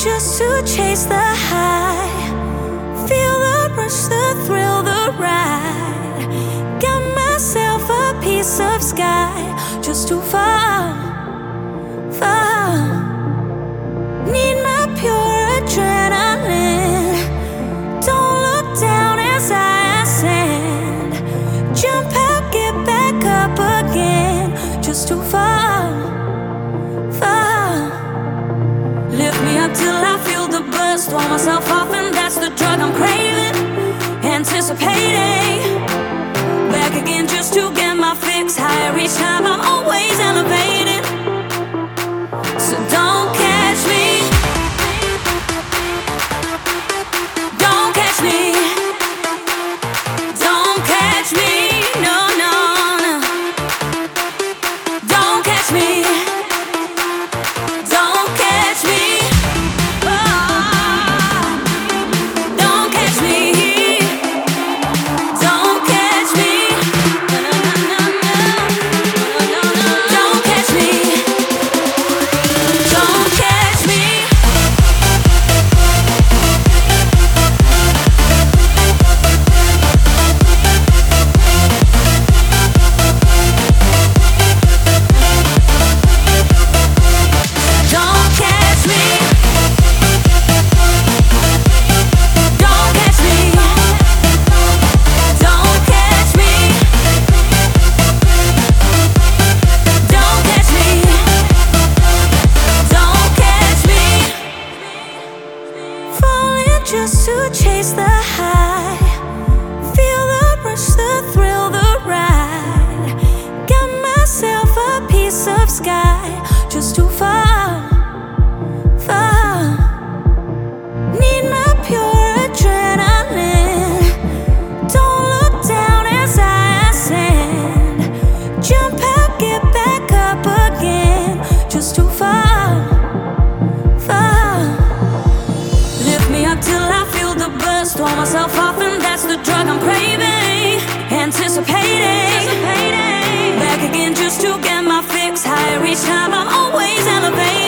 just to chase the high, feel the rush, the thrill, the ride. Got myself a piece of sky just to fall, fall. Need my pure adrenaline. Don't look down as I ascend. Jump out, get back up again just to fall, fall. Lift me up till I feel the buzz. Throw myself off and that's the drug I'm craving. Anticipating, back again just to get my fix. Higher each time, I'm always elevating. So don't catch me, don't catch me, don't catch me, no, no, no. Don't catch me, don't catch me, oh, don't catch me, don't catch me, no, no, no, no, no, no, don't catch me, don't catch me. Don't catch me, don't catch me, don't catch me, don't catch me, don't catch me. Falling just to chase the high, feel the rush, the thrill, the ride. Got myself a piece of sky just to fall, fall. Need my pure adrenaline. Don't look down as I ascend. Jump out, get back up again just to fall, fall. Lift me up till I feel the buzz. Throw myself off and that's the drug I'm craving. Anticipating, back again just to get my fix. Higher each time, I'm always elevating.